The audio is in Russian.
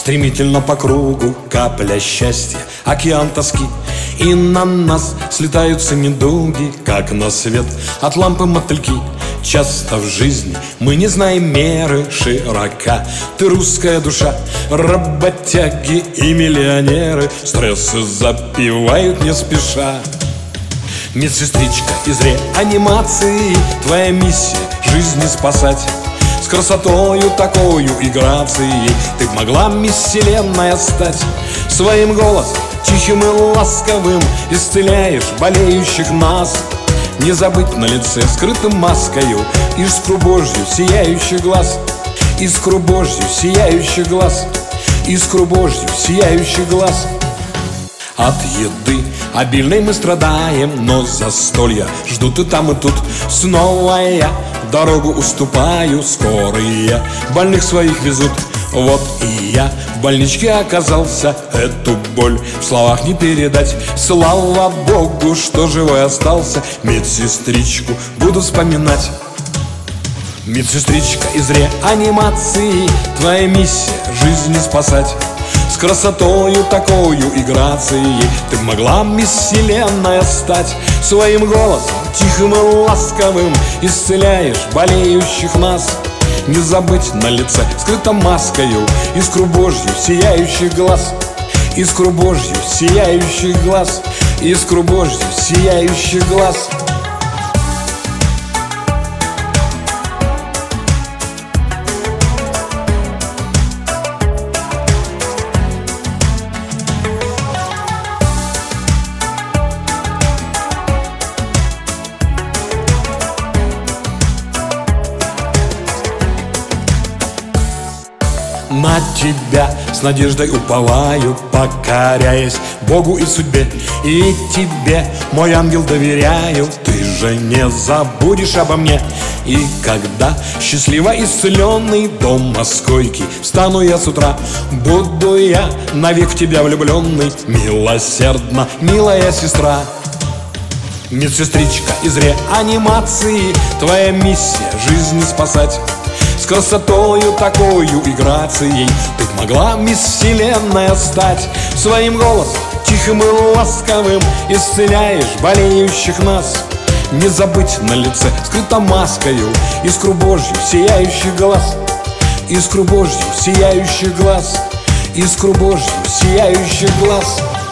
Стремительно по кругу капля счастья, океан тоски. И на нас слетаются недуги, как на свет от лампы мотыльки. Часто в жизни мы не знаем меры широка. Ты русская душа, работяги и миллионеры стрессы запивают не спеша. Медсестричка из реанимации, твоя миссия жизни спасать. С красотою такою и грацией ты могла мисс Вселенная стать. Своим голосом тихим и ласковым исцеляешь болеющих нас. Не забыть на лице скрытым маскою искру Божью сияющих глаз. Искру Божью сияющих глаз. Искру Божью сияющих глаз. От еды обильной мы страдаем, но застолья ждут и там, и тут. Снова я дорогу уступаю, скорые больных своих везут. Вот и я в больничке оказался, эту боль в словах не передать. Слава Богу, что живой остался, медсестричку буду вспоминать. Медсестричка из реанимации, твоя миссия жизни спасать. С красотою такою и грацией ты могла мисс Вселенная стать. Своим голосом тихим и ласковым исцеляешь болеющих нас. Не забыть на лице скрытом маскою искру Божью сияющих глаз. Искру Божью сияющих глаз. Искру Божью сияющих глаз. На тебя с надеждой уповаю, покоряясь Богу и судьбе. И тебе, мой ангел, доверяю, ты же не забудешь обо мне. И когда счастливо исцеленный дома с койки встану я с утра, буду я навек в тебя влюбленный, милосердна, милая сестра. Медсестричка из реанимации, твоя миссия жизни спасать. С красотою такою и грацией ты могла мисс Вселенная стать. Своим голосом тихим и ласковым исцеляешь болеющих нас. Не забыть на лице скрытом маскою искру Божью сияющих глаз. Искру Божью сияющих глаз. Искру Божью сияющих глаз.